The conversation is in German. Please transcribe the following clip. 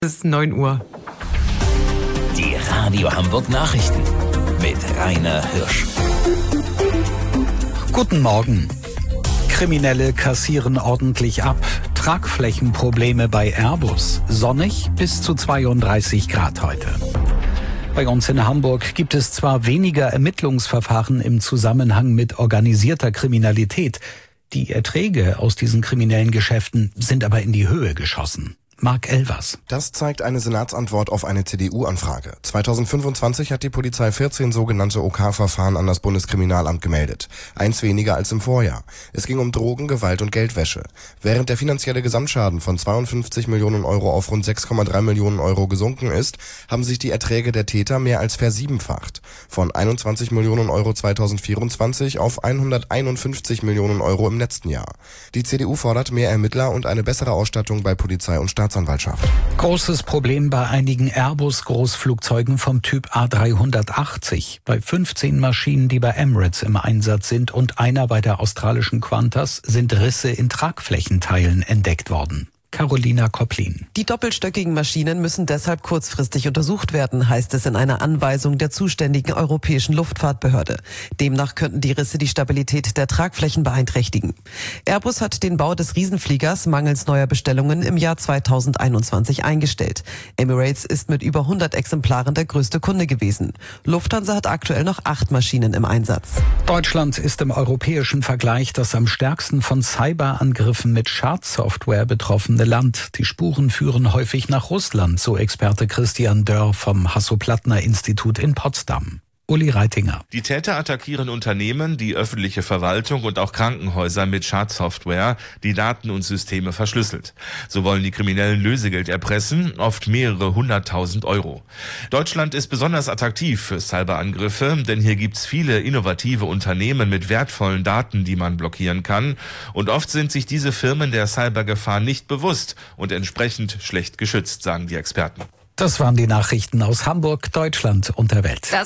Bis 9 Uhr. Die Radio Hamburg Nachrichten mit Rainer Hirsch. Guten Morgen. Kriminelle kassieren ordentlich ab. Tragflächenprobleme bei Airbus. Sonnig bis zu 32 Grad heute. Bei uns in Hamburg gibt es zwar weniger Ermittlungsverfahren im Zusammenhang mit organisierter Kriminalität. Die Erträge aus diesen kriminellen Geschäften sind aber in die Höhe geschossen. Marc Elvers. Das zeigt eine Senatsantwort auf eine CDU-Anfrage. 2025 hat die Polizei 14 sogenannte OK-Verfahren an das Bundeskriminalamt gemeldet. Eins weniger als im Vorjahr. Es ging um Drogen, Gewalt und Geldwäsche. Während der finanzielle Gesamtschaden von 52 Millionen Euro auf rund 6,3 Millionen Euro gesunken ist, haben sich die Erträge der Täter mehr als versiebenfacht. Von 21 Millionen Euro 2024 auf 151 Millionen Euro im letzten Jahr. Die CDU fordert mehr Ermittler und eine bessere Ausstattung bei Polizei und Staatsanwaltschaft. Großes Problem bei einigen Airbus-Großflugzeugen vom Typ A380. Bei 15 Maschinen, die bei Emirates im Einsatz sind und einer bei der australischen Qantas, sind Risse in Tragflächenteilen entdeckt worden. Carolina Kopplin. Die doppelstöckigen Maschinen müssen deshalb kurzfristig untersucht werden, heißt es in einer Anweisung der zuständigen Europäischen Luftfahrtbehörde. Demnach könnten die Risse die Stabilität der Tragflächen beeinträchtigen. Airbus hat den Bau des Riesenfliegers mangels neuer Bestellungen im Jahr 2021 eingestellt. Emirates ist mit über 100 Exemplaren der größte Kunde gewesen. Lufthansa hat aktuell noch 8 Maschinen im Einsatz. Deutschland ist im europäischen Vergleich das am stärksten von Cyberangriffen mit Schadsoftware betroffene Land. Die Spuren führen häufig nach Russland, so Experte Christian Dörr vom Hasso-Plattner-Institut in Potsdam. Uli Reitinger. Die Täter attackieren Unternehmen, die öffentliche Verwaltung und auch Krankenhäuser mit Schadsoftware, die Daten und Systeme verschlüsselt. So wollen die Kriminellen Lösegeld erpressen, oft mehrere 100.000 Euro. Deutschland ist besonders attraktiv für Cyberangriffe, denn hier gibt's viele innovative Unternehmen mit wertvollen Daten, die man blockieren kann. Und oft sind sich diese Firmen der Cybergefahr nicht bewusst und entsprechend schlecht geschützt, sagen die Experten. Das waren die Nachrichten aus Hamburg, Deutschland und der Welt.